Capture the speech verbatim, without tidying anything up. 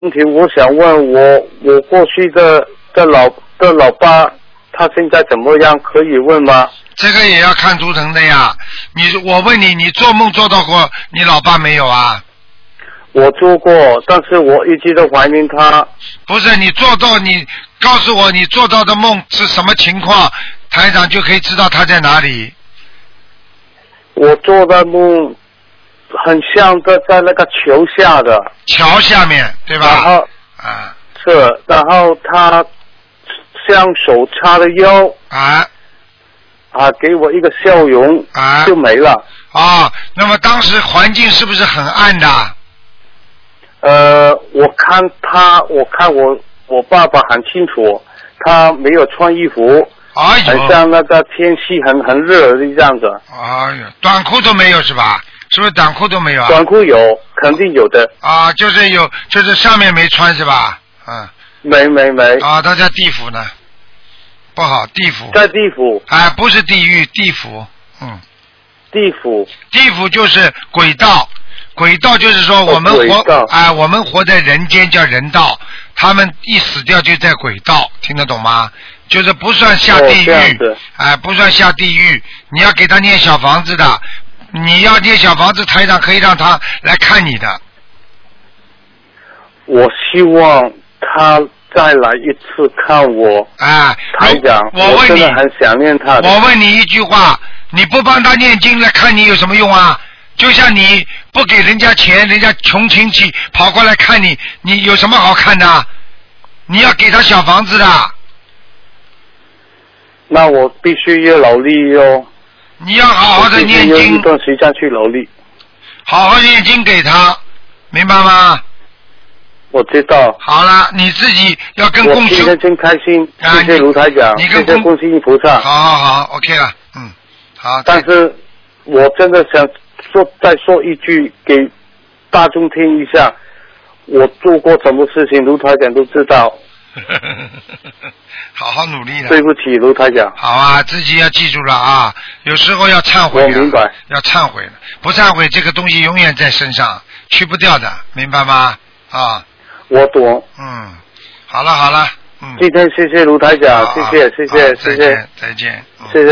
问题，我想问我我过去的的老的老爸，他现在怎么样？可以问吗？ 这个也要看图腾的呀。你我问你，你做梦做到过你老爸没有啊？ 我做过，但是我一直都怀念他。 不是你做到，你告诉我你做到的梦是什么情况，台长就可以知道他在哪里。 我做的梦很像的，在那个桥下的。 桥下面，对吧？ 然后啊。 是，然后他双手叉着腰。 啊。 啊，给我一个笑容。 啊。 就没了。 啊，那么当时环境是不是很暗的？ 呃，我看他，我看我我爸爸很清楚，他没有穿衣服， 哎呦， 很像那个天气很很热的这样子。 哎呦，短裤都没有是吧？是不是短裤都没有啊？ 短裤有，肯定有的。 啊，就是有，就是上面没穿是吧？嗯。 没没没。 啊，他在地府呢，不好，地府。 在地府。 哎，不是地狱，地府，嗯。 地府。 地府就是轨道。轨道就是说我们活哎、呃，我们活在人间叫人道，他们一死掉就在轨道，听得懂吗？就是不算下地狱，哎、 哦呃，不算下地狱，你要给他念小房子的，你要念小房子，台长可以让他来看你的。 我希望他再来一次看我， 哎， 台长， 我问你， 我真的很想念他的。 我问你一句话，你不帮他念经来看你有什么用啊？就像你不给人家钱，人家穷亲戚跑过来看你，你有什么好看的？你要给他小房子的。 那我必须要努力哟。 你要好好的念经。 我必须要一段时间去努力。 好好念经给他，明白吗？ 我知道。 好了，你自己要跟共修。 我今天真开心， 啊、 谢谢卢台长， 你跟谢谢观世音菩萨。 好好好 ，OK 了，嗯，好。 但是我真的想说，再说一句给大众听一下，我做过什么事情，卢台长都知道。 好好努力的。 对不起，卢台长。 好啊，自己要记住了啊，有时候要忏悔、啊。 我明白。 要忏悔了，不忏悔这个东西永远在身上，去不掉的，明白吗？啊。 我懂。 嗯，好了好了，嗯。 今天谢谢卢台长，谢谢谢谢谢谢， 再见再见， 谢谢。